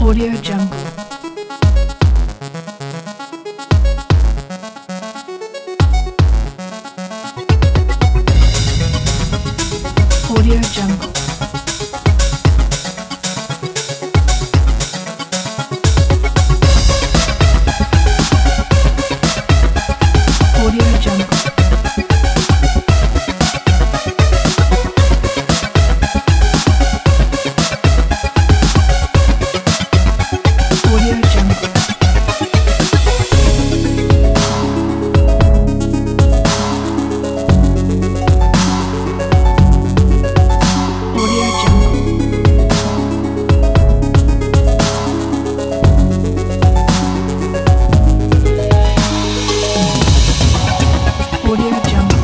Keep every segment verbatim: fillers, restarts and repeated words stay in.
Audio Jungle. Audio Jungle. Audio Jungle. Audio Jungle. Audio Jungle. Audio Jungle.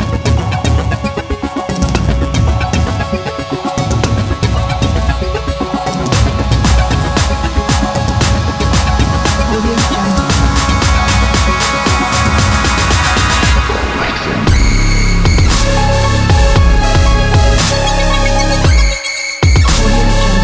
Audio Jungle. Audio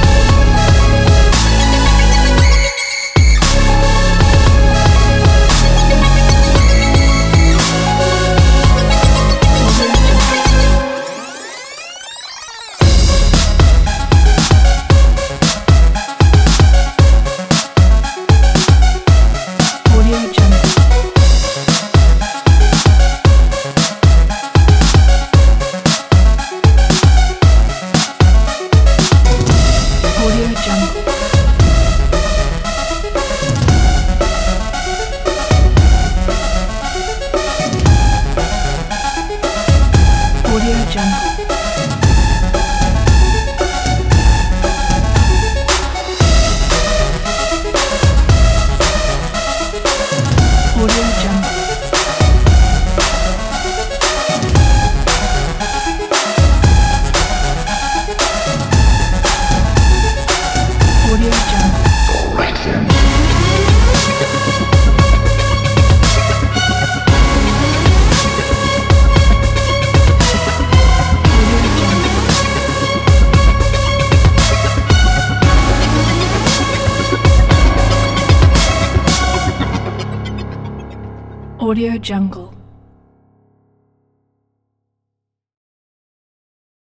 Jungle. Audio Jungle. Audio Jungle. Audio Jungle. Audio Jungle. Right then. Audio Jungle.